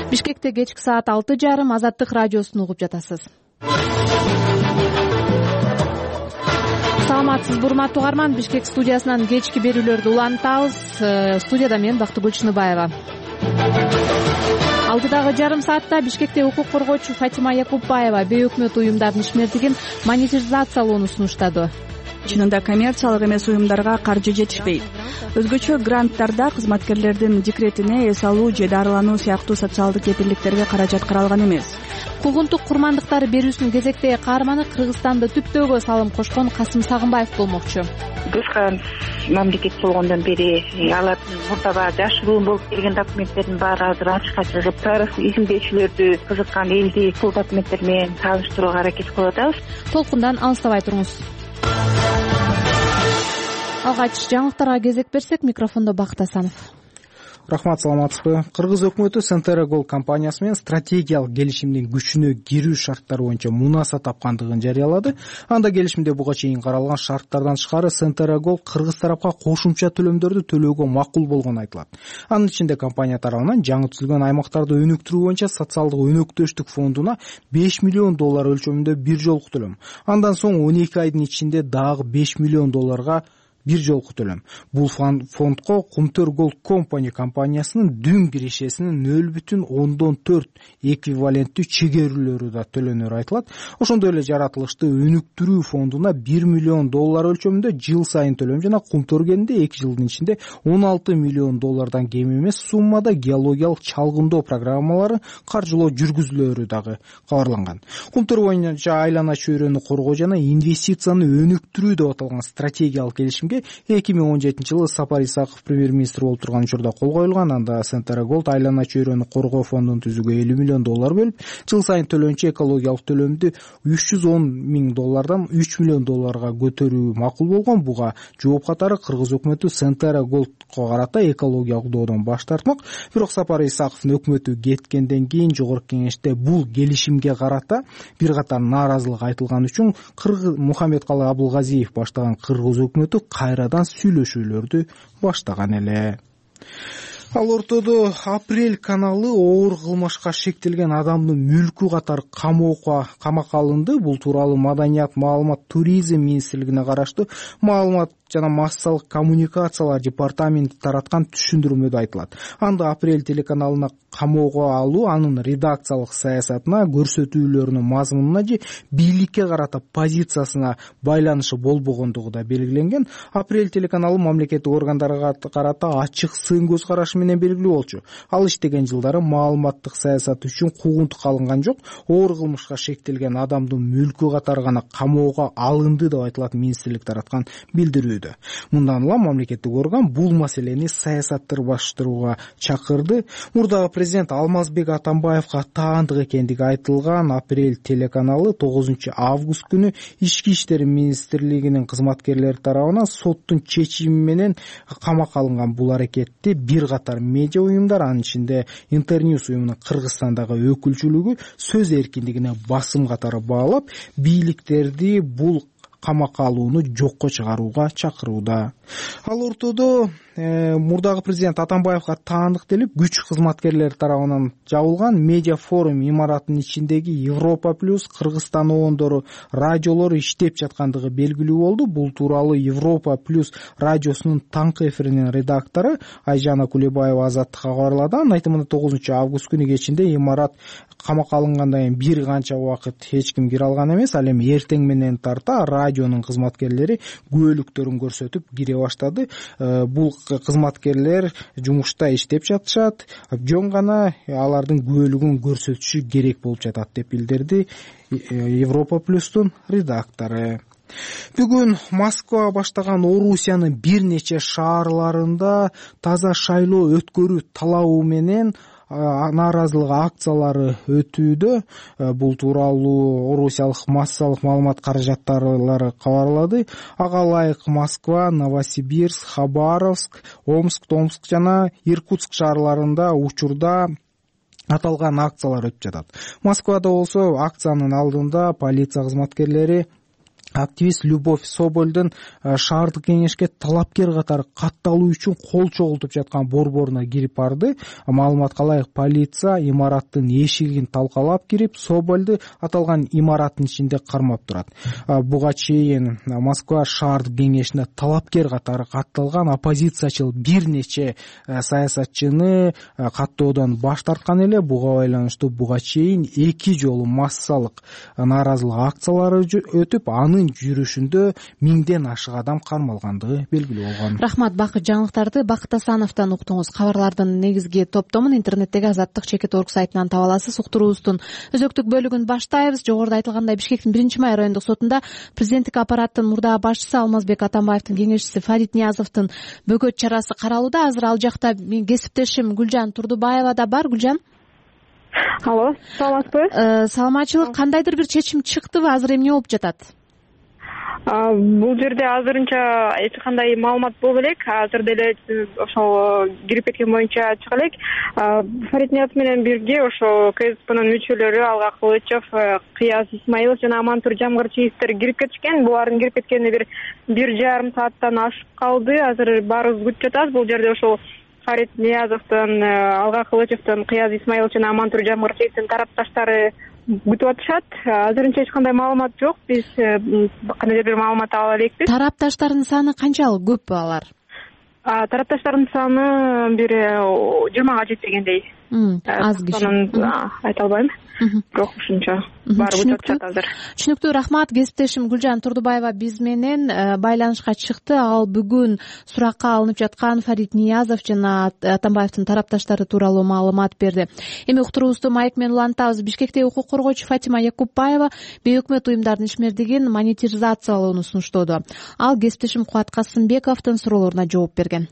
Бишкекте кечки саат 6:30 Азаттык радиосун угуп жатасыз. Саламатсызбы урматтуу угарман, Бишкек студиясынан кечки берүүлөрдү улантабыз. Студияда мен Бактыгүл Чыныбаева. 6:30 жарым саатта Бишкекте укук коргоочу Фатима Якупбаева бейөкмөт уюмдардын ишмердигин монетизациялоону сунуштады. Чынында коммерциялык эмес уюмдарга каржы жетишпейт. Өзгөчө гранттарда кызматкерлердин декретине эс алуу же дарылануу сыяктуу социалдык кепилдиктерге каражат каралган эмес. Куугунтук курмандыктары берүүсүнүн кезектеги каарманы Кыргызстанды түптөөгө салым кошкон Касым Сагынбаев болмокчу. Кыргызстан мамлекет болгондон бери алардын мурдага жашыруун болуп келген документтердин баары азыр ачыкка чыгып, тарых изилдөөчүлөрдү кызыккан элди бул документтер менен тааныштырууга аракет кылып атабыз. Толкундан алыстабай туруңуз. Алгач жаңылыктарга кезек берсек, микрофондо Бакыт Асанов. Рахмат, саламатсызбы. Кыргыз өкмөтү Сентера Голд компаниясы менен стратегиялык келишимдин күчүнө кирүү шарттары боюнча мунаса тапкандыгын жарыялады. Анда келишимде буга чейин каралган шарттардан тышкары Сентера Голд кыргыз тарапка кошумча төлөмдөрдү төлөөгө макул болгону айтылат. Анын ичинде компания тарабынан жаңы түзүлгөн аймактарды өнүктүрүү боюнча социалдык өнөктөштүк фондуна $5 миллион өлчөмүндө бир жолку төлөм. Андан соң 12 айдын ичинде дагы $5 миллион бир жолку төлөм. Бул фондко Кумтөр Голд компаниясынын дүн кирешесинин 0,4 эквиваленттүү чегерүүлөрү да төлөнөрү айтылат. Ошондой эле жаратылышты өнүктүрүү фондуна $1 миллион өлчөмүндө жыл сайын төлөм жана Кумтөр кенинде 2 жылдын ичинде $16 миллион кем эмес суммада геологиялык чалгындоо программалары каржылоо жүргүзүлөрү дагы кабарланган. Кумтөр боюнча айлана чөйрөнү коргоо жана инвестицияны өнүктүрүү деп аталган стратегиялык келишимге 2017 жылы Сапар Исаков премьер-министр болуп турган учурда кол коюлган. Анда Сентера Голд айлана чөйрөнү коргоо фондун түзүүгө $50 миллион бөлүп, жыл сайын төлөнчү экологиялык төлөмдү $310 миң $3 миллион көтөрүү макул болгон. Буга жооп катары Кыргыз өкмөтү Сентера Голдко карата экологиялык доодон баш тартмак. Бирок Сапар Исаковдун өкмөтү кеткенден кийин Жогорку кеңеште бул келишимге карата бир катар нааразылык айтылган үчүн Мухаммедкалы Абылгазиев баштаган Кыргыз өкмөтү кайрадан сүйлөшүүлөрдү баштаган эле. Ал ортодо Апрель каналы оор кылмышка шектелген адамдын мүлкү катары камакка алынды. Бул тууралуу Маданият, маалымат, туризм министрлигине караштуу маалымат жана массалык коммуникациялар департаменти тараткан түшүндүрмөдө айтылат. Анда Апрель телеканалына камоого алуу анын редакциялык саясатына, көрсөтүүлөрүнүн мазмунуна же бийликке карата позициясына байланышы болбогондугу да белгиленген. Апрель телеканалы мамлекеттик органдарга карата ачык сын көз карашы менен белгилүү болчу. Ал иштеген жылдары маалыматтык саясат үчүн куугунтук алынган жок. Оор кылмышка шектелген адамдын мүлкү катары гана камоого алынды деп айтылат министрлик тараткан билдирүү. Мындан улам мамлекеттик орган бул маселени саясаттырбаштырууга чакырды. Мурдагы президент Алмазбек Атамбаевга таандык экендиги айтылган Апрель телеканалы 9 август күнү Ички иштер министрлигинин кызматкерлери тарабынан соттун чечими менен камакка алынган. Бул аракетти бир катар медиа уюмдар, анын ичинде Интерньюс уюмунун Кыргызстандагы өкүлчүлүгү сөз эркиндигине басым катары баалап, бийликтерди бул камакка алууну жокко чыгарууга чакырууда. Ал ортодо мурдагы президент Атамбаевга таандык делип күч кызматкерлери тарабынан жабылган медиа форум имаратынын ичиндеги Европа плюс Кыргызстан оондору, радиолору иштеп жаткандыгы белгилүү болду. Бул тууралуу Европа плюс радиосунун таңкы эфиринин редактору Айжана Кулебаева Азаттыкка кабарлады. Анын айтымында 9 август күнү кечинде имарат камакка алынгандан кийин бир канча убакыт эч ким кире алган эмес. Ал эми эртең менен тарта радионун кызматкерлери күбөлүктөрүн көрсөтүп кире баштады. Бул кызматкерлер жумушта иштеп жатышат, жөн гана алардын күбөлүгүн көрсөтүшү керек болуп жатат деп билдирди Европа плюстун редактору. Бүгүн Москва баштаган Орусиянын бир нече шаарларында таза шайлоо өткөрүү талабы менен нааразылык акциялары өтүүдө. Бул тууралуу Орусиялык массалык маалымат каражаттарлары кабарлады. Ага ылайык Москва, Новосибирск, Хабаровск, Омск, Томск жана Иркутск шаарларында учурда аталган акциялар өтүп жатат. Москвада болсо акциянын алдында полиция кызматкерлери активист Любовь Собольдун шаардык кеңешке талапкер катары катталуу үчүн кол чогултуп жаткан борборуна кирип барды. Маалыматка ылайык, полиция имараттын эшигин талкалап кирип, Собольду аталган имараттын ичинде кармап турат. Буга чейин Москва шаардык кеңешине талапкер катары катталган оппозициячыл бир нече саясатчыны каттоодон баш тарткан эле. Буга байланыштуу буга чейин 2 жолу массалык нааразылык акциялары өтүп, анын жүрүшүндө 1000ден ашык адам кармалгандыгы белгилүү болгон. Рахмат. Бакыт жаңылыктарды Бакыт Асановдон уктуңуз. Кабарлардын негизги топтомун интернеттеги Азаттык.org сайтынан таба аласыз. Уктуруубуздун өзөктүк бөлүгүн баштайбыз. Жогоруда айтылгандай, Бишкектин 1-май райондук сотунда президенттик аппараттын мурдагы башчысы Алмазбек Атамбаевдин кеңешчиси Фарид Ниязовдун бөгөт чарасы каралууда. Азыр ал жакта менин кесиптешим Гүлжан Турдубаева да бар. Гүлжан. Алло, саламатсызбы? Саламатчылык. Кандайдыр бир чечим чыктыбы? Азыр эмне болуп жатат? Бул жерде азырынча эч кандай маалымат болбой элек. Азыр деле ошол кирип кеткен боюнча чыга элек. Фарид Ниязов менен бирге ошо КСПнын мүчөлөрү Алга Кылычев, Кыяз Исмаилов жана Амантур Жамгырчиевдер кирип кетишкен. Булардын кирип кеткенине бир 1,5 сааттан ашып калды. Азыр баарыбыз күтүп жатабыз. Бул жерде ошол Фарид Ниязовдун, Алга Кылычевдин, Кыяз Исмаилов жана Амантур Жамгырчиевдин тарапташтары күтүп атышат. Азырынча эч кандай маалымат жок. Биз кандайдыр бир маалымат ала элекпиз. Тарапташтардын саны канчалык? Көппү алар? Тарапташтардын саны бир 20га жетпегендей. Аз киши. Айта албайм. Бирок ушунча баары өтүп жатат азыр. Түшүнүктүү. Рахмат. Кесиптешим Гүлжан Турдубаева биз менен байланышка чыкты. Ал бүгүн суракка алынып жаткан Фарид Ниязов жана Атамбаевдин тарапташтары тууралуу маалымат берди. Эми уктуруубузду майк менен улантабыз. Бишкекте укук коргоочу Фатима Якупбаева бейөкмөт уюмдардын ишмердигин монетизациялоону сунуштоодо. Ал кесиптешим Кубат Касымбековдун суроолоруна жооп берген.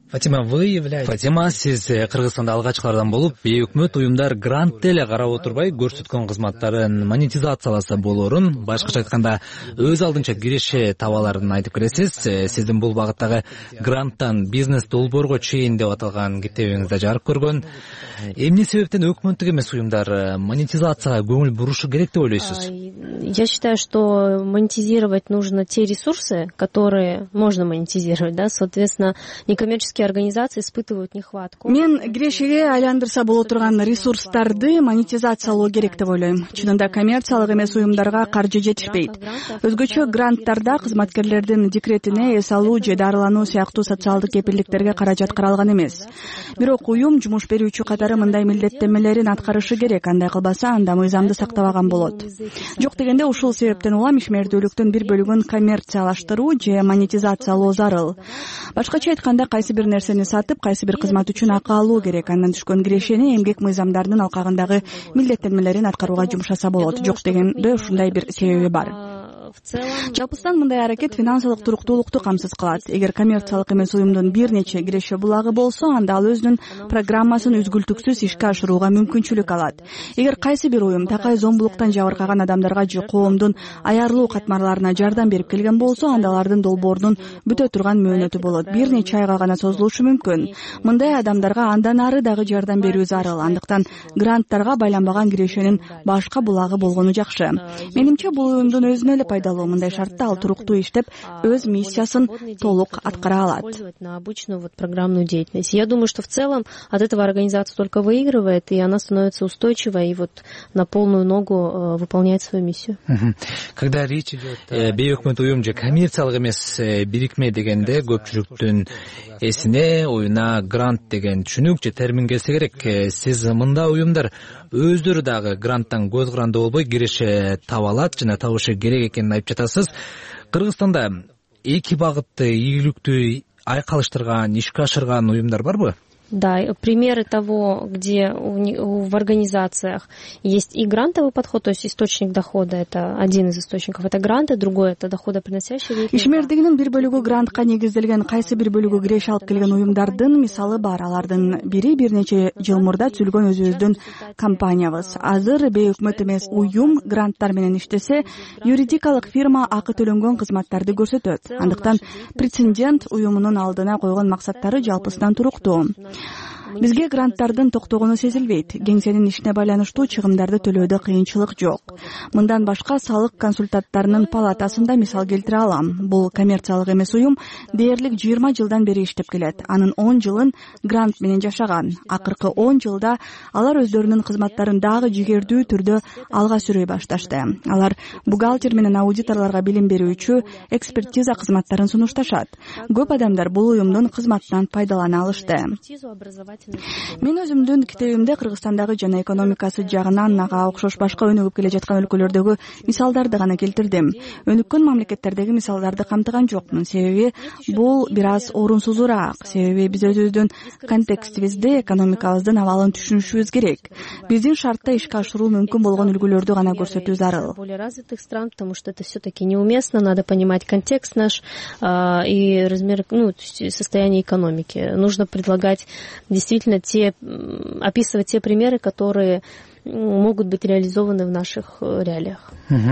Фатима, сиз Кыргызстанда алгачкылардан болуп, бейөкмөт уюмдар грант деле карап отурбай көрсөткөн кызматтарын монетизацияласа болоорун, башкача айтканда, өз алдынча киреше табаларын айтып келесиз. Сиздин бул багыттагы гранттан бизнес долбоорго чейин деп аталган китебиңизде жарык көргөн. Эмне себептен өкмөттүк эмес уюмдар монетизацияга көңүл бурушу керек деп ойлойсуз? Я считаю, что монетизировать нужно те ресурсы, которые можно монетизировать, да, соответственно, некоммерческие организации испытывают нехватку. Мен кирешеге айландырса боло турган ресурстарды монетизациялоо керек деп ойлойм. Чынында коммерциялык эмес уюмдарга каржы жетишпейт. Өзгөчө гранттарда кызматкерлердин декретине, эс алуу же дарылануу сыяктуу социалдык кепилдиктерге каражат каралган эмес. Бирок уюм жумуш берүүчү катары мындай милдеттенмелерин аткарышы керек. Андай кылбаса, анда мыйзамды сактабаган болот. Жок дегенде ушул себептен улам ишмердүүлүктүн бир бөлүгүн коммерциялаштыруу же монетизациялоо зарыл. Башкача айтканда, кайсы бир нерсени сатып, кайсы бир кызмат үчүн акы алуу керек. Андан түшкөн кирешени эмгек мыйзамдарынын алкагындагы милдеттенмелерин аткарууга жумшаса болот. Жок дегенде ушундай бир себеби бар. Жалпысынан мындай аракет финансылык туруктуулукту камсыз кылат. Эгер коммерциялык эмес уюмдун бир нече киреше булагы болсо, анда ал өзүнүн программасын үзгүлтүксүз ишке ашырууга мүмкүнчүлүк алат. Эгер кайсы бир уюм такай зомбулуктан жабыркаган адамдарга же коомдун аярлуу катмарларына жардам берип келген болсо, анда алардын долбоорунун бүтө турган мөөнөтү болот. Бир нече айга гана созулушу мүмкүн. Мындай адамдарга андан ары дагы жардам берүү зарыл. Андыктан гранттарга байланбаган кирешенин башка булагы болгону жакшы. Менимче бул уюмдун өзүнө эле пайдалуу. Мындай шартта ал туруктуу иштеп, өз миссиясын толук аткара алат. На обычную программную деятельность. Я думаю, что в целом от этого организация только выигрывает, и она становится устойчивой и на полную ногу выполняет свою миссию. Когда речь идет бейөкмөт уюм же коммерциялык эмес бирикме дегенде, көпчүлүктүн эсине оюна грант деген түшүнүк же термин келсе керек. Сиз мында уюмдар өздөрү дагы гранттан көз каранды болбой киреше таба алат жана табышы керек экенин айтып жатасыз. Кыргызстанда эки багытты ийгиликтүү айкалыштырган, ишке ашырган уюмдар барбы? Да, примеры того, где в организациях есть и грантовый подход, то есть источник дохода, это один из источников, это гранты, другой это доходоприносящий деятельность. Ишмердигинин бир бөлүгү грантка негизделген, кайсы бир бөлүгү киреше алып келген уюмдардын мисалы бар. Алардын бири бир нече жыл мурда түзүлгөн өзүбүздүн компаниябыз. Азыр бейөкмөт эмес уюм гранттар менен иштесе, юридикалык фирма акы төлөнгөн кызматтарды көрсөтөт. Андыктан претендент уюмунун алдына койгон максаттары жалпысынан туруктуу. Бизге гранттардын токтогону сезилбейт. Кеңсенин ишине байланыштуу чыгымдарды төлөөдө кыйынчылык жок. Мындан башка салык консультанттарынын палатасында мисал келтире алам. Бул коммерциялык эмес уюм дээрлик 20 жылдан бери иштеп келет. Анын 10 жылын грант менен жашаган. Акыркы 10 жылда алар өздөрүнүн кызматтарын дагы жигердүү түрдө алга сүрөй башташты. Алар бухгалтер менен аудиторлорго билим берүүчү экспертиза кызматтарын сунушташат. Көп адамдар бул уюмдун кызматынан пайдалана алышты. Мен өзүмдүн китебимде Кыргызстандагы жана экономикасы жагынан ага окшош башка өнүгүп келе жаткан өлкөлөрдөгү мисалдарды гана келтирдим. Өнүккөн мамлекеттердеги мисалдарды камтыган жокмун. Себеби бул бир аз орунсузураак. Себеби биз өзүбүздүн контекстибизде экономикабыздын абалын түшүнүшүбүз керек. Биздин шартта ишке ашыруу мүмкүн болгон үлгүлөрдү гана көрсөтүү зарыл. Более развитых стран, потому что это все-таки неуместно, надо понимать контекст наш и размер, состояние экономики. Нужно предлагать действительно описывать те примеры, которые могут быть реализованы в наших реалиях.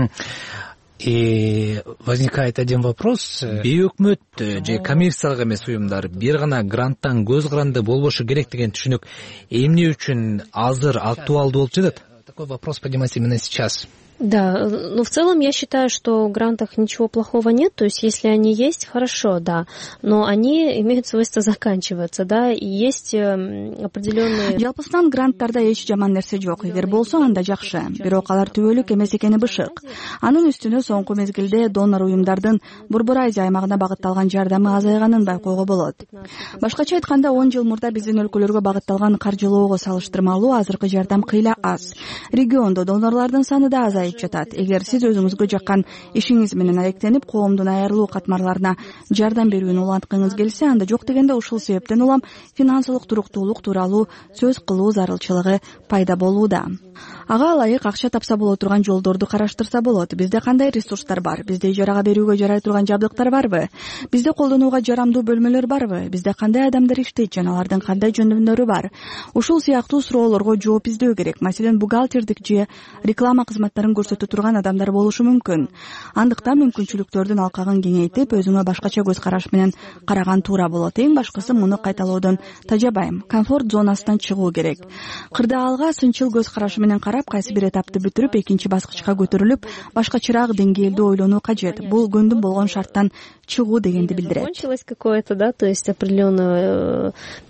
И возникает один вопрос. Бейөкмөт же коммерциялык эмес уюмдар бир гана гранттан көз каранды болбошу керек деген түшүнүк эмне үчүн азыр актуалдуу болуп жатат? Такой вопрос поднимается именно сейчас. Да, но в целом я считаю, что в грантах ничего плохого нет, то есть если они есть, хорошо, да, но они имеют свойство заканчиваться, да, и есть определенные... Жалпысынан гранттарда эч жаман нерсе жок, эгер болсо анда жакшы, бирок алар түбөлүк эмес экени бышык. Анын үстүнө соңку мезгилде донор уюмдардын Борбор Азия аймагына багытталган жардамы азайганын байкоого болот. Башкача айтканда 10 жыл мурда биздин өлкөлөргө багытталган каржылоого салыштырмалуу азыркы жардам кыйла аз. Региондо донорлордун саны да азайып жатат. Эгер сиз өзүңүзгө жаккан ишиңиз менен алектенип, коомдун айрылуу катмарларына жардам берүүнү уланткыңыз келсе, анда жок дегенде ушул себептен улам финансылык туруктуулук тууралуу сөз кылуу зарылчылыгы пайда болууда. Ага ылайык акча тапса боло турган жолдорду караштырса болот. Бизде кандай ресурстар бар? Бизде ижарага берүүгө жарай турган жабдыктар барбы? Бизде колдонууга жарамдуу бөлмөлөр барбы? Бизде кандай адамдар иштейт жана алардын кандай жөндөмдөрү бар? Ушул сыяктуу суроолорго жооп издөө керек. Маселен, бухгалтердик же реклама кызматтарын көрсөтө турган адамдар болушу мүмкүн. Андыктан мүмкүнчүлүктөрдүн алкагын кеңейтип, өзүңө башкача көз караш менен караган туура болот. Эң башкысы муну кайталоодон тажабайм. Комфорт зонасынан чыгуу керек. Кырдаалга сынчыл көз карашы менен карап, кайсы бир этапты бүтүрүп, экинчи баскычка көтөрүлүп, башкачараак деңгээлде ойлонуу кажет. Бул көндүм болгон шарттан чыгуу дегенди билдирет. Закончилось какое-то, да, то есть определенный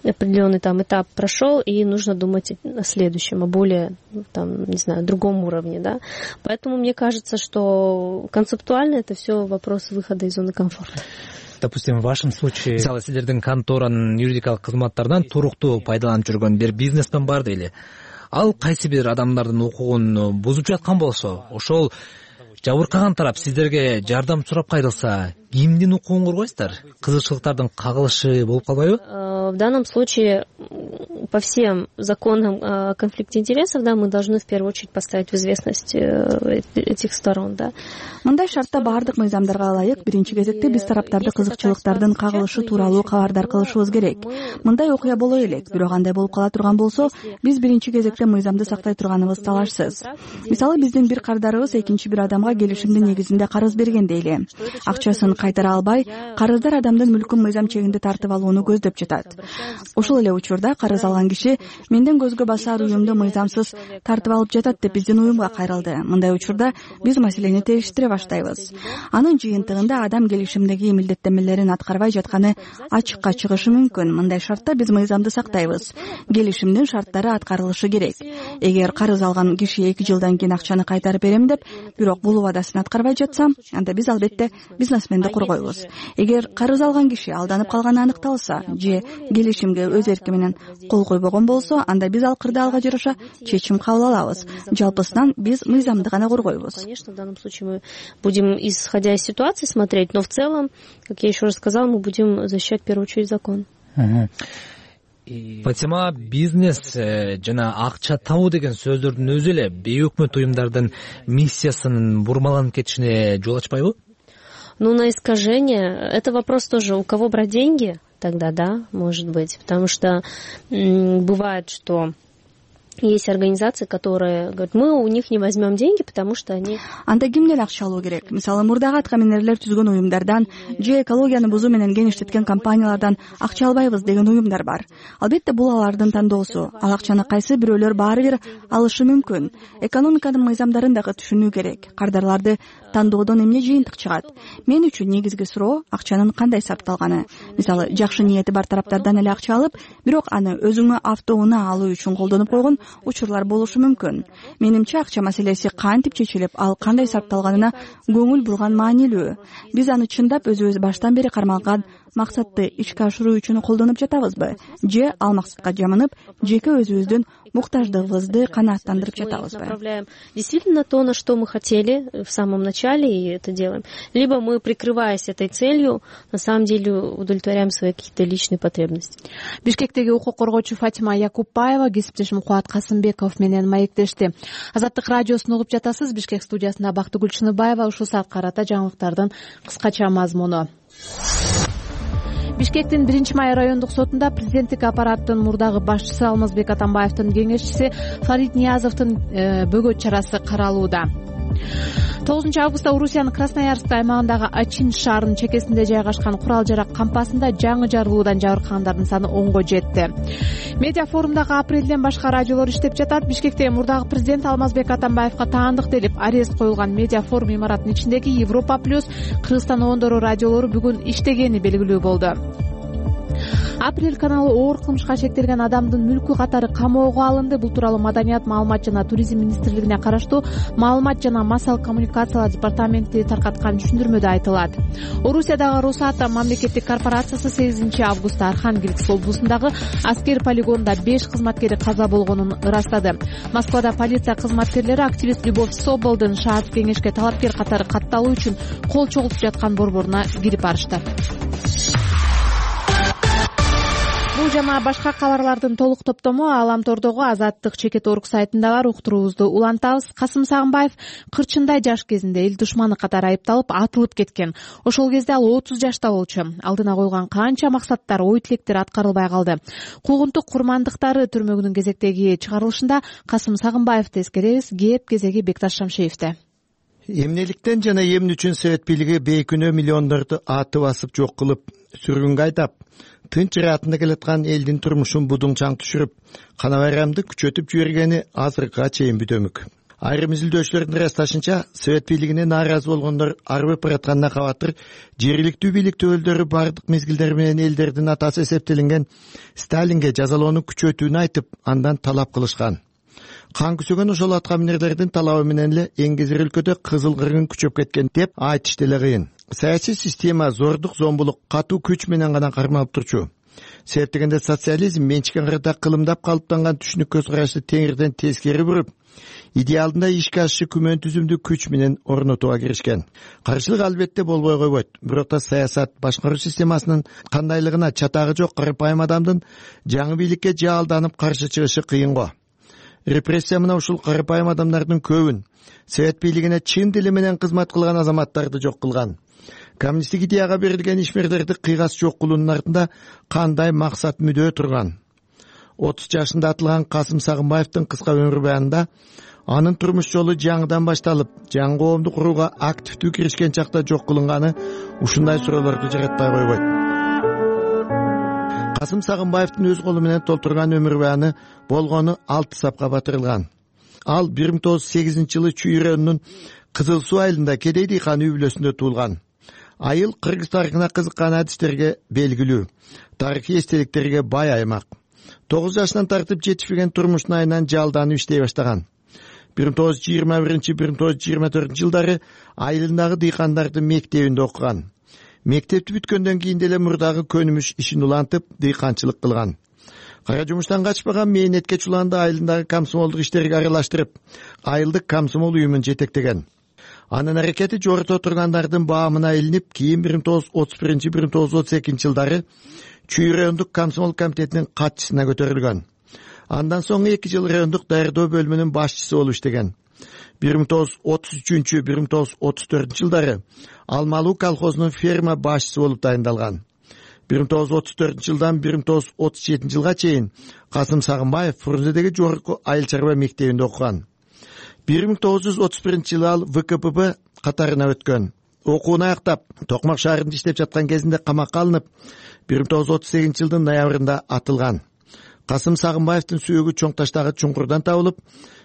там этап прошел, и нужно думать о следующем, о более, там, не знаю, другом уровне, да. Поэтому мне кажется, что концептуально это все вопрос выхода из зоны комфорта. Допустим, в вашем случае, мисалы, силердин конторанын юридикалык кызматтарынан туруктуу пайдаланып жүргөн бир бизнесмен бар дейли. Ал кайсы бир адамдардын укугун бузуп жаткан болсо, ошол жабыркаган тарап сиздерге жардам сурап кайрылса, кимдин укугун коргойсуздар? Кызыкчылыктардын кагылышы болуп калбайбы? В данном случае по всем законам о конфликте интересов, да, мы должны в первую очередь поставить в известность этих сторон, да. Мындай шартта баардык мыйзамдарга ылайык биринчи кезекте биз тараптарды кызыкчылыктардын кагылышы тууралуу кабардар кылышыбыз керек. Мындай окуя боло элек, бирок андай болуп кала турган болсо, биз биринчи кезекте мыйзамды сактай турганыбыз талашсыз. Мисалы, биздин бир карыздарыбыз экинчи бир адамга келишимдин негизинде карыз берген дейли. Акчасын кайтара албай, карыздар адамдын мүлкүн мыйзам чегинде тартып алууну көздөп жатат. Ошол эле учурда карыз алган киши менден көзгө басар уюмду мыйзамсыз тартып алып жатат деп биздин уюмга кайрылды. Мындай учурда биз маселени териштире баштайбыз. Анын жыйынтыгында адам келишимдеги милдеттенмелерин аткарбай жатканы ачыкка чыгышы мүмкүн. Мындай шартта биз мыйзамды сактайбыз. Келишимдин шарттары аткарылышы керек. Эгер карыз алган киши 2 жылдан кийин акчаны кайтарып берем деп, бирок бул убадасын аткарбай жатса, анда биз албетте бизнесменди коргойбуз. Эгер карыз алган киши алданып калганы аныкталса же келишимге өз эрки менен кол койбогон болсо, анда биз ал кырдаалга жараша чечим кабыл алабыз. Жалпысынан биз мыйзамды гана коргойбуз. Конечно, в данном случае мы будем, исходя из ситуации, смотреть, но в целом, как я еще раз сказала, мы будем защищать в первую очередь закон. Фатима, бизнес жана акча табуу деген сөздөрдүн өзү эле бейөкмөт уюмдардын миссиясынын бурмаланып кетишине жол ачпайбы? Ну, на искажение, это вопрос тоже, у кого брать деньги, тогда да, может быть, потому что бывает, что Есть организации, которые говорят, мы у них не возьмем деньги, потому что они... Анда кимден акча алуу керек? Мисалы, мурдагы аткаминерлер түзгөн уюмдардан же экологияны бузуу менен кеңиштеткен компаниялардан акча албайбыз деген уюмдар бар. Албетте бул алардын тандоосу. Ал акчаны кайсы бирөөлөр баары бир алышы мүмкүн. Экономиканын мыйзамдарын дагы түшүнүү керек. Кардарларды тандоодон эмне жыйынтык чыгат? Мен үчүн негизги суроо акчанын кандай сарпталганы. Мисалы, жакшы ниети бар тараптардан эле акча алып, бирок аны өзүңө автоунаа алуу үчүн колдонуп койгон учурлар болушу мүмкүн. Менимче акча маселеси кантип чечилип, ал кандай сарпталганына көңүл бурган маанилүү. Биз аны чындап өзүбүз баштан бери кармалган максатты ишке ашыруу үчүн колдонуп жатабызбы? Же ал максатка жаманып, жеке өзүбүздүн муктаждыгыбызды канааттандырып жатабызбы? Действительно то, на что мы хотели в самом начале, и это делаем. Либо мы, прикрываясь этой целью, на самом деле удовлетворяем свои какие-то личные потребности. Бишкектеги укук коргоочу Фатима Якупбаева кесиптешим Кубат Касымбеков менен маектешти. Азаттык радиосун угуп жатасыз. Бишкек студиясында Бактыгүл Чыныбаева. Ушул саат карата жаңылыктардын кыскача мазмуну. Бишкектин 1-май райондук сотунда президенттик аппараттын мурдагы башчысы Алмазбек Атамбаевдин кеңешчиси Фарид Ниязовдун бөгөт чарасы каралууда. 9 августта Орусиянын Красноярск аймагындагы Ачин шаарынын чекесинде жайгашкан курал-жарак кампасында жаңы жарылуудан жабыркагандардын саны 10го жетти. Медиа форумдагы апрелден башка радиолор иштеп жатат. Бишкекте мурдагы президент Алмазбек Атамбаевга таандык делип арест коюлган медиа форум имаратынын ичиндеги Европа плюс Кыргызстан оондору радиолору бүгүн иштегени белгилүү болду. Апрель каналы оор кылмышка шектелген адамдын мүлкү катары камоого алынды. Бул тууралуу Маданият, маалымат жана туризм министрлигине караштуу маалымат жана массалык коммуникациялар департаменти таркаткан түшүндүрмөдө айтылат. Орусиядагы Росата мамлекеттик корпорациясы 8 августта Архангельск облусундагы аскер полигонунда 5 кызматкери каза болгонун ырастады. Москвада полиция кызматкерлери активист Любовь Соболдун шаардык кеңешке талапкер катары катталуу үчүн кол чогултуп жаткан борборуна кирип барышты. Бул жана башка кабарлардын толук топтому Аламтордогу Азаттык чекет орг сайтында бар. Уктуруубузду улантабыз. Касым Сагынбаев кырчындай жаш кезинде эл душманы катары айыпталып атылып кеткен. Ошол кезде ал 30 жашта болчу. Алдына койгон канча максаттар, ой тилектер аткарылбай калды. Куугунтук курмандыктары түрмөгүнүн кезектеги чыгарылышында Касым Сагынбаевди эскеребиз. Кеп кезеги Бекташ Шамшеевде. Эмнеликтен жана эмне үчүн Совет бийлиги бейкүнөө миллиондорду атып басып жок кылып, сүргүнгө айдап, тынч ыраатында келаткан элдин турмушун будуңчаң түшүрүп, кана байрамды күчөтүп жибергени азыркыга чейин бүтөмүк. Айрым изилдөөчүлөрдүн ырасташынча, Совет бийлигине нааразы болгондор арбып баратканына кабатыр жергиликтүү бийлик төбөлдөрү бардык мезгилдер менен элдердин атасы эсептелинген Сталинге жазалоону күчөтүүнү айтып, андан талап кылышкан. Кан күсөгөн ошол аткаминерлердин талабы менен эле эңгезер өлкөдө кызыл кыргын күчөп кеткен деп айтышты эле кыйын. Саясий система зордук, зомбулук, катуу күч менен гана кармалып турчу. Себеп дегенде социализм менчикен кырда кылымдап калыптанган түшүнүк көз карашты теңирден тескери буруп, идеалында ишке ашышы күмөн түзүмдү күч менен орнотууга киришкен. Каршылык албетте болбой койбойт. Бирок да саясат башкаруу системасынын кандайлыгына чатагы жок карапайым адамдын жаңы бийликке жаалданып каршы чыгышы кыйын го. Репрессия мына ушул карапайым адамдардын көбүн, Совет бийлигине чын дили менен кызмат кылган азаматтарды жок кылган. Коммунисттик идеяга берилген ишмерлерди кыйгас жок кылуунун артында кандай максат мүдөө турган? 30 жашында атылган Касым Сагынбаевдин кыска өмүр баянында анын турмуш жолу жаңыдан башталып, жаңы коомду курууга активдүү киришкен чакта жок кылынганы ушундай суроолорду жаратпай койбойт. Касым Сагынбаевдин өз колу менен толтурган өмүр баяны болгону 6 сапка батырылган. Ал 1908-жылы Чүй-Районунун Кызыл Суу айылында кедей дыйкан үй бүлөсүндө туулган. Айыл кыргыз тарыхына кызыккан адистерге белгилүү, тарыхый эстеликтерге бай аймак. 9 жашынан тартып жетишпеген турмушун айынан жалданып иштей баштаган. 1921-1924 жылдары айылындагы дыйкандардын мектебинде окуган. Мектепти бүткөндөн кийин деле мурдагы көнүмүш ишин улантып, дыйканчылык кылган. Кара жумуштан качпаган мээнетке чуланды айылындагы комсомолдук иштерге аралаштырып, айылдык комсомол уюмун жетектеген. Анын аракети жогоруда отургандардын баамына илинип, кийин 1931-1932 жылдары Чүй райондук комсомол комитетинин катчысына көтөрүлгөн. Андан соң 2 жыл райондук даярдоо бөлүмүнүн башчысы болуп иштеген. 1933-1934 жылдары Алмалуу колхозунун ферма башчысы болуп дайындалган. 1934 жылдан 1937 жылга чейин Касым Сагынбаев Фрунзедеги жогорку айыл чарба мектебинде окуган. 1931 жылы ал ВКПБ катарына өткөн. Окуун аяктап Токмак шаарында иштеп жаткан кезинде камакка алынып, 1938 жылдын ноябрында атылган. Касым Сагынбаевдин сүйөгү Чоң таштагы чуңкурдан табылып,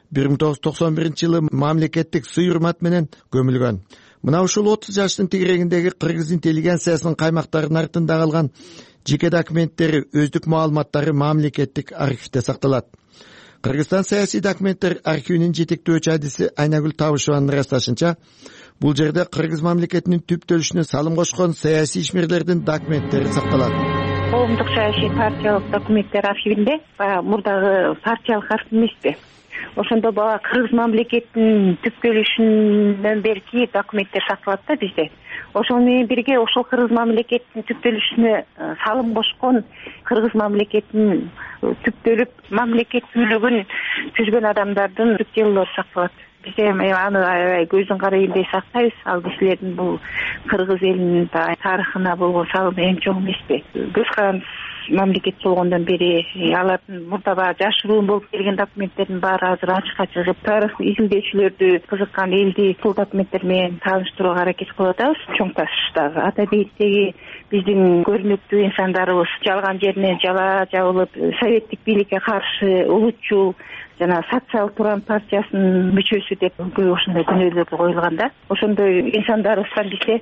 1991 жылы мамлекеттик сый-урмат менен көмүлгөн. Мына ушул 30 жаштын тегерегиндеги кыргыз интеллигенциясынын каймактарынын артында калган жеке документтери, өздүк маалыматтары мамлекеттик архивде сакталат. Кыргызстан саясий документтер архивинин жетектөөчү адиси Айнагүл Табышеванын ырасташынча, бул жерде кыргыз мамлекетинин түптөлүшүнө салым кошкон саясий ишмерлердин документтери сакталат. Коомдук саясий партиялык документтер архивинде мурдагы партиялык архив эмеспи? Ошондо бала кыргыз мамлекетинин түптөлүшүнөн берки документтер сакталат да бизде. Ошол менен бирге ошол кыргыз мамлекетинин түптөлүшүнө салым кошкон, кыргыз мамлекетинин түптөлүп мамлекеттүүлүгүн түзгөн адамдардын делолору сакталат. Бизде аны аябай көздүн карайындай сактайбыз. Ал кишилердин бул кыргыз элинин тарыхына болгон салымы эң чоң эмеспи? Көз карандысыз мамлекет болгондон бери алардын мурдабагы жашыруун болуп келген документтердин баары азыр ачыкка чыгып, тарых изилдөөчүлөрдү кызыккан элди бул документтер менен тааныштырууга аракет кылып атабыз. Чоң таштагы ата бейиттеги биздин көрүнүктүү инсандарыбыз жалган жеринен жала жабылып, советтик бийликке каршы улутчул жана социал туран партиясынын мүчөсү деп көп ошондой күнөөлөр коюлган да. Ошондой инсандарыбыздан бизде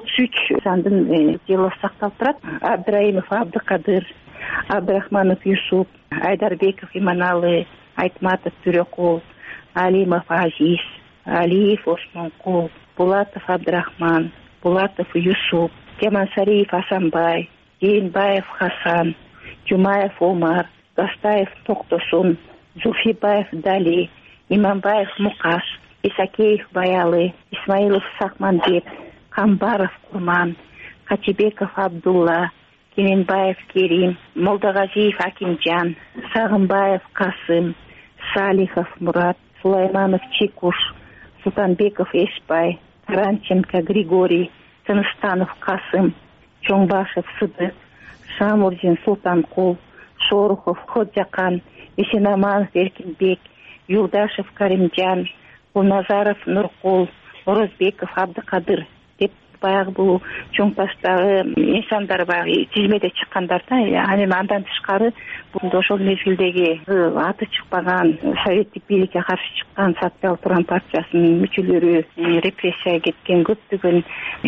33 инсандын делосы сакталып турат. Абдраимов Абдыкадыр, Абдрахманов Юсуп, Айдарбеков Иманалы, Айтматов Түрөкул, Алимов Азиз, Алиев Осмонкул, Булатов Абдрахман, Булатов Юсуп, Темансариев Асанбай, Жээнбаев Хасан, Жумаев Омар, Гастаев Токтосун, Зулфибаев Дали, Иманбаев Мукаш, Исакеев Баялы, Исмаилов Сахманбек, Камбаров Курман, Качибеков Абдулла, Кеменбаев Керим, Молдагазиев Акимжан, Сагынбаев Касым, Салихов Мурат, Сулайманов Чикуш, Султанбеков Эшбай, Таранченко Григорий, Тыныстанов Касым, Чоңбашев Сыдык, Шамурзин Султанкул, Шорухов Ходжакан, Исенаманов Эркинбек, Юлдашев Каримжан, Кулназаров Нуркул, Орозбеков Абдыкадыр деп баягы бул чоң таштагы инсандар баягы тизмеде чыккандар да. Анан андан тышкары бул ошол мезгилдеги аты чыкпаган советтик бийликке каршы чыккан социал туран партиясынын мүчөлөрү, репрессияга кеткен көптөгөн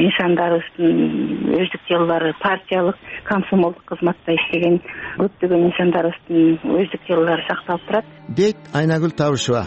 инсандарыбыздын өздүк делолору, партиялык комсомолдук кызматта иштеген көптөгөн инсандарыбыздын өздүк делолору сакталып турат, дейт Айнагүл Табышева.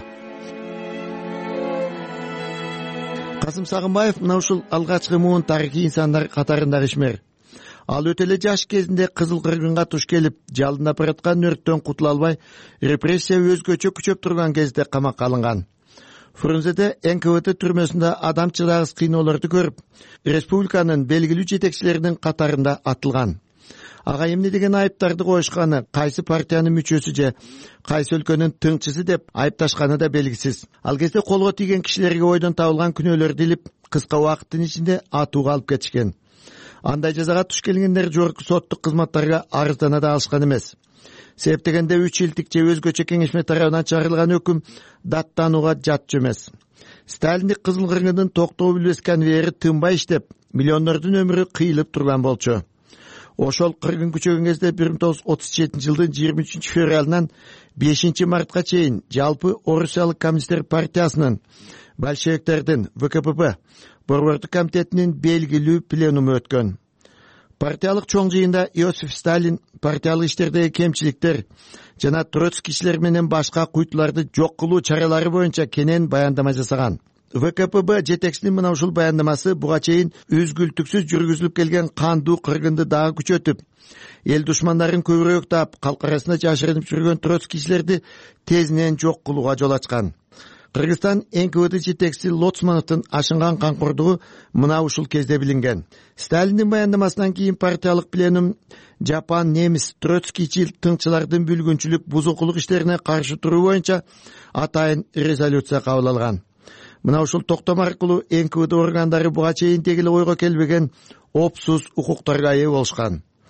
Касым Сагынбаев мына ушул алгачкы муун тарыхый инсандар катарындагы ишмер. Ал өтө эле жаш кезинде Кызыл Кыргынга туш келип, жалынап бараткан өрттөн кутула албай, репрессия өзгөчө күчөп турган кезде камакка алынган. Фрунзеде НКВД түрмөсүндө адам чыдагыс кыйноолорду көрүп, республиканын белгилүү жетекчилеринин катарында атылган. Ага эмне деген айыптарды коюшканы, кайсы партиянын мүчөсү же кайсы өлкөнүн тыңчысы деп айыпташканы да белгисиз. Ал кезде колго тийген кишилерге ойдон табылган күнөөлөрдү илип, кыска убакыттын ичинде атууга алып кетишкен. Андай жазага туш келгендер жогорку соттук кызматтарга арыздана да алышкан эмес. Себеп дегенде 3 жылдык же өзгөчө кеңешме тарабынан чыгарылган өкүм даттанууга жатчу эмес. Сталиндик Кызыл Кыргындын токтоо билбес конвейери тынбай иштеп, миллиондордун өмүрү кыйылып турган болчу. Ошол кыргын күчөгөн кезде 1937 жылдын 23 февралынан 5 мартка чейин жалпы Орусиялык коммунисттер партиясынын, большевиктердин, ВКПБ борбордук комитетинин белгилүү пленуму өткөн. Партиялык чоң жыйында Иосиф Сталин партиялык иштердеги кемчиликтер жана троцкийчилер менен башка куйтуларды жок кылуу чаралары боюнча кенен баяндама жасаган. ВКПБ жетекчисинин мына ушул баяндамасы буга чейин үзгүлтүксүз жүргүзүлүп келген кандуу кыргынды дагы күчөтүп, эл душмандарын көбүрөөк таап, калк арасында жашырынып жүргөн троцкийчилерди тезинен жок кылууга жол ачкан. Кыргызстан НКВД жетекчиси Лоцмановдун ашынган камкордугу мына ушул кезде билинген. Сталиндин баяндамасынан кийин партиялык пленум Жапан, немис, троцкийчил тыңчылардын бүлгүнчүлүк, бузукулук иштерине каршы туруу боюнча атайын резолюция кабыл алган. Мына ушул токтом аркылуу НКВД органдары буга чейин дегеле ойго келбеген опсуз укуктарга ээ болушкан.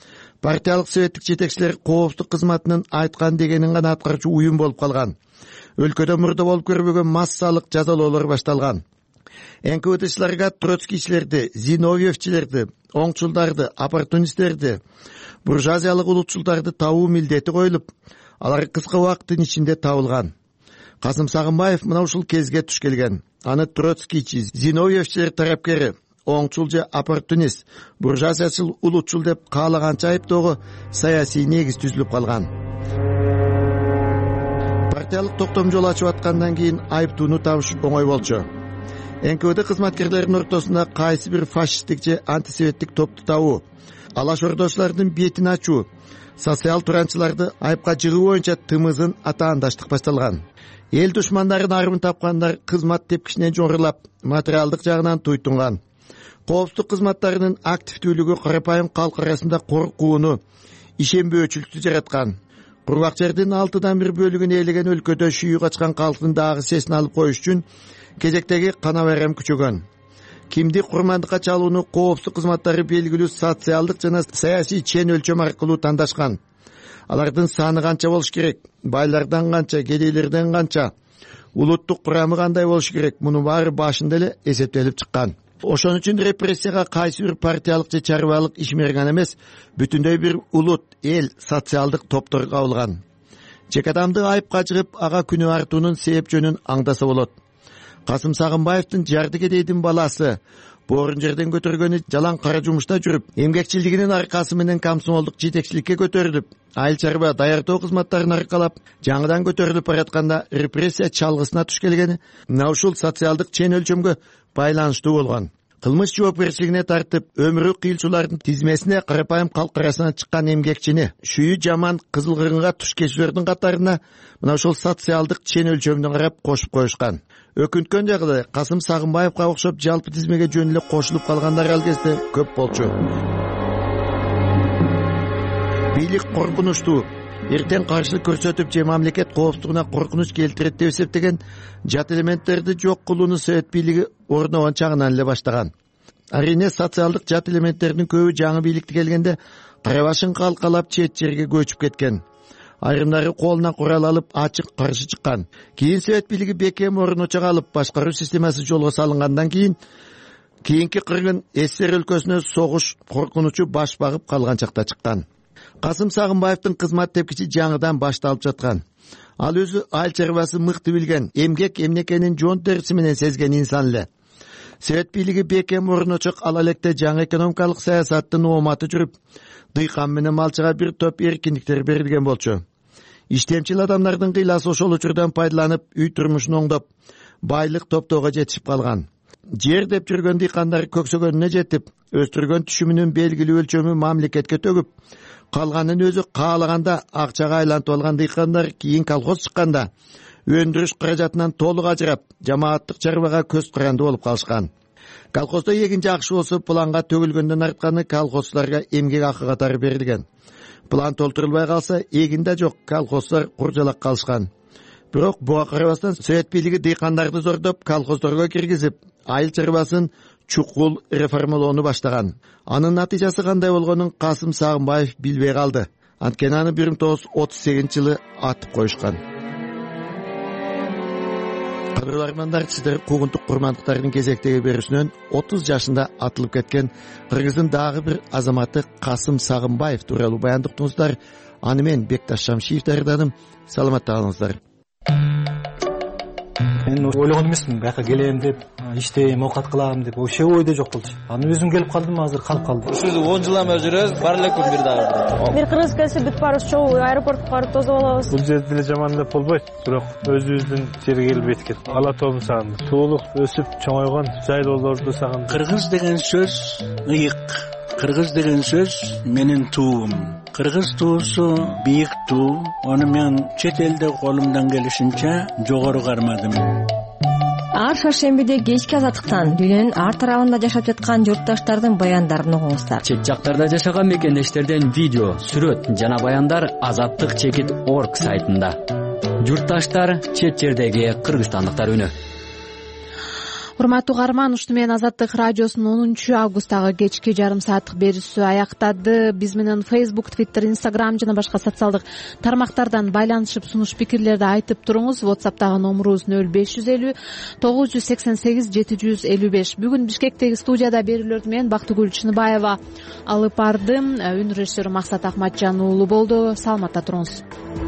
Партиялык советтик жетекчилер коопсуздук кызматынын айткан дегенин гана аткаруучу уюм болуп калган. Өлкөдө мурда болуп көрбөгөн массалык жазалоолор башталган. НКВДчыларга троцкийчилерди, зиновьевчилерди, оңчулдарды, оппортунисттерди, буржуазиялык улутчулдарды табуу милдети коюлуп, алар кыска убакыттын ичинде табылган. Касым Сагынбаев мына ушул кезге туш келген. Аны троцкийчи, зиновьевчилер тарапкери, оңчул же оппортунист, буржуазиячыл улутчул деп каалаганча айыптоого саясий негиз түзүлүп калган. Партиялык токтом жол ачып аткандан кийин айыптууну табыш оңой болчу. НКВД кызматкерлеринин ортосунда кайсы бир фашисттик же антисоветтик топту табуу, алаш ордочулардын бетин ачуу, социал туранчыларды айыпка жыгуу боюнча тымызын атаандаштык башталган. Эл душмандарын арымын тапкандар кызмат тепкичинен жоңурлап, материалдык жагынан туйтунган. Коопсуздук кызматтарынын активдүүлүгү карапайым калк арасында коркууну, ишенбөөчүлүктү жараткан. Кургак жердин 6/1 бөлүгүн ээлеген өлкөдө шүйүү качкан калктын дагы сесин алып коюш үчүн кезектеги кана байрам күчөгөн. Кимди курмандыкка чалууну коопсуздук кызматтары белгилүү социалдык жана саясий чен өлчөм аркылуу тандашкан. Алардын саны канча болуш керек, байлардан канча, кедейлерден канча, улуттук курамы кандай болуш керек, муну баары башында эле эсептелип чыккан. Ошон үчүн репрессияга кайсы бир партиялык же чарбалык ишмер эмес, бүтүндөй бир улут, эл, социалдык топтор кабылган. Жеке адамды айыпка жыгып, ага күнөө артуунун себеп жөнүн аңдаса болот. Касым Сагынбаевдин жарды кедейдин баласы боорун жерден көтөргөнү жалаң кара жумушта жүрүп, эмгекчилигинин аркасы менен комсомолдук жетекчиликке көтөрүлүп, айыл чарба даярдоо кызматтарын аркалап, жаңыдан көтөрүлүп баратканда репрессия чалгысына туш келгени мына ушул социалдык чен өлчөмгө байланыштуу болгон. Кылмыш жоопкерчилигине тартып, өмүрү кыйылчулардын тизмесине карапайым калк арасынан чыккан эмгекчини, шүйү жаман кызыл кыргынга туш кечүүлөрдүн катарына мына ушул социалдык чен өлчөмдөн карап кошуп коюшкан. Өкүнткөн жагы Касым Сагынбаевга окшоп жалпы тизмеге жөн эле кошулуп калгандар ал кезде көп болчу. Бийлик коркунучтуу, эртең каршылык көрсөтүп же мамлекет коопсуздугуна коркунуч келтирет деп эсептеген жат элементтерди жок кылууну совет бийлиги орногон чагынан эле баштаган. Арине социалдык жат элементтердин көбү жаңы бийликти келгенде кара башын калкалап чет жерге көчүп кеткен. Айрымдары колуна курал алып ачык каршы чыккан. Кийин совет бийлиги бекем орночого алып, башкаруу системасы жолго салынгандан кийинки кыргын СССР өлкөсүнө согуш коркунучу баш багып калган чакта чыккан. Касым Сагынбаевдин кызмат тепкичи жаңыдан башталып жаткан. Ал өзү айыл чарбасы мыкты билген, эмгек эмнекенин жон териси менен сезген инсан эле. Совет бийлиги бекем орночок ала электе жаңы экономикалык саясаттын ооматы жүрүп, дыйкан менен малчыга бир топ эркиндиктер берилген болчу. Иштемчил адамдардын кыйласы ошол учурдан пайдаланып, үй турмушун оңдоп, байлык топтоого жетишип калган. Жер деп жүргөн дыйкандар көксөгөнүнө жетип, өстүргөн түшүмүнүн белгилүү өлчөмү мамлекетке төгүп, калганын өзү каалаганда акчага айлантып алган дыйкандар кийин колхоз чыкканда өндүрүш каражатынан толук ажырап, жамааттык чарбага көз каранды болуп калышкан. Колхоздо эгин жакшы болсо планга төгүлгөндөн артканы колхозчуларга эмгек акы катары берилген. План толтурулбай калса, эгин да жок, колхозчулар куржалак калышкан. Бирок буга карабастан совет бийлиги дыйкандарды зордоп, колхоздорго киргизип, айыл чарбасын чукул реформалоону баштаган. Анын натыйжасы кандай болгонун Касым Сагынбаев билбей калды. Анткени аны 1938-жылы атып коюшкан. Кадырлармандар, сиздер куугунтук курмандыктардын кезектеги берүүсүнөн 30 жашында атылып кеткен Кыргыздын дагы бир азаматы Касым Сагынбаев тууралуу баяндыктыңыздар. Аны мен Бекташ Шамшиев даярдадым. Саламатта калыңыздар. Мен ойлогон эмесмин, бияка келем деп, иштейм, оокат кылам деп, вообще ойдо жок болчу. Аны өзүм келип калдым, азыр калып калды. Ушул 10 жыл эме жүрөбүз, бар эле күн бир дагы. Бир кыргыз келсе бүт барыбыз чогуу аэропортко барып тосуп алабыз. Бул жерде деле жаман деп болбойт, бирок өзүбүздүн жерге келип эткет. Ала тообун сагындым. Туулук өсүп чоңойгон жайлоолорду сагындым. Кыргыз деген сөз ыйык. Кыргыз деген сөз менин туум. Кыргыз туусу бийик туу. Аны мен чет элде колумдан келишинче жогору кармадым. Ар шаршембиде кечки азаттыктан дүйнөнүн ар тарабында жашап жаткан журтташтардын баяндарын угуңуздар. Чет жактарда жашаган мекендештерден видео, сүрөт жана баяндар azattikchekit.org сайтында. Журтташтар, чет жердеги кыргызстандыктар үнү. урматтуу угарман, ушуну менен Азаттык радиосунун 10 августтагы кечки жарым сааттык берүүсү аяктады. Биз менен Facebook, Twitter, Instagram жана башка социалдык тармактардан байланышып сунуш пикирлерди айтып туруңуз. WhatsApp'тагы номурубуз 0550 988 755. Бүгүн Бишкектеги студияда берүүлөрдү мен Бактыгүл Чыныбаева алып бардым. Үн режиссеру Максат Акматжан уулу болду. Саламатта туруңуз.